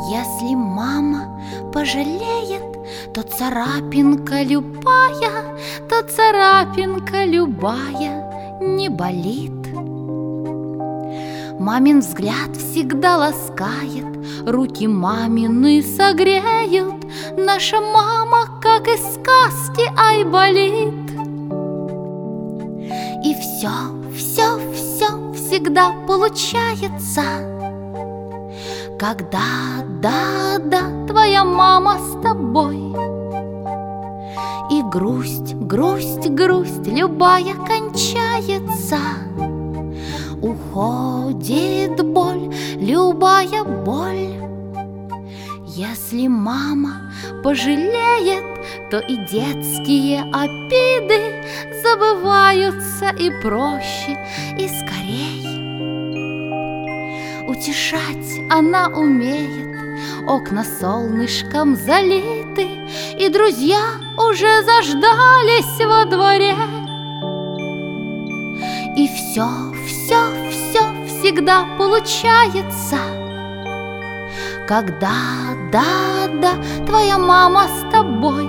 Если мама пожалеет, то царапинка любая, то царапинка любая не болит. Мамин взгляд всегда ласкает, руки мамины согреют. Наша мама, как из сказки, ай, болит. И все всегда получается, когда, да, твоя мама с тобой. И грусть любая кончается, уходит боль, любая боль. Если мама пожалеет, то и детские обиды забываются и проще, и скорей. Утешать она умеет, окна солнышком залиты, и друзья уже заждались во дворе. И все всегда получается, когда, да, твоя мама с тобой.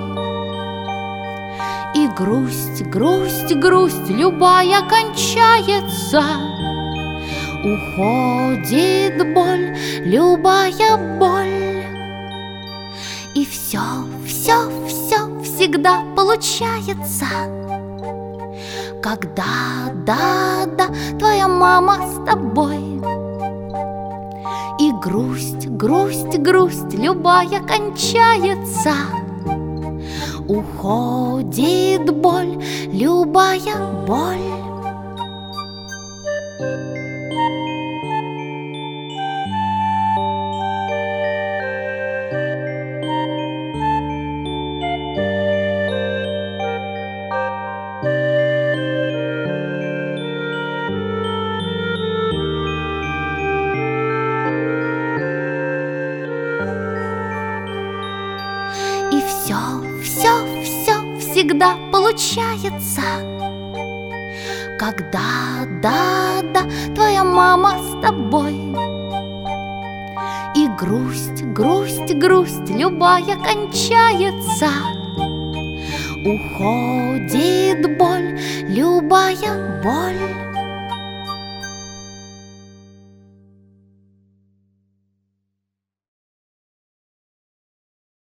И грусть любая кончается, уходит боль, любая боль. И все всегда получается, когда, да, твоя мама с тобой. И грусть любая кончается, уходит боль, любая боль. И все всегда получается, когда, да, твоя мама с тобой. И грусть любая кончается, уходит боль, любая боль.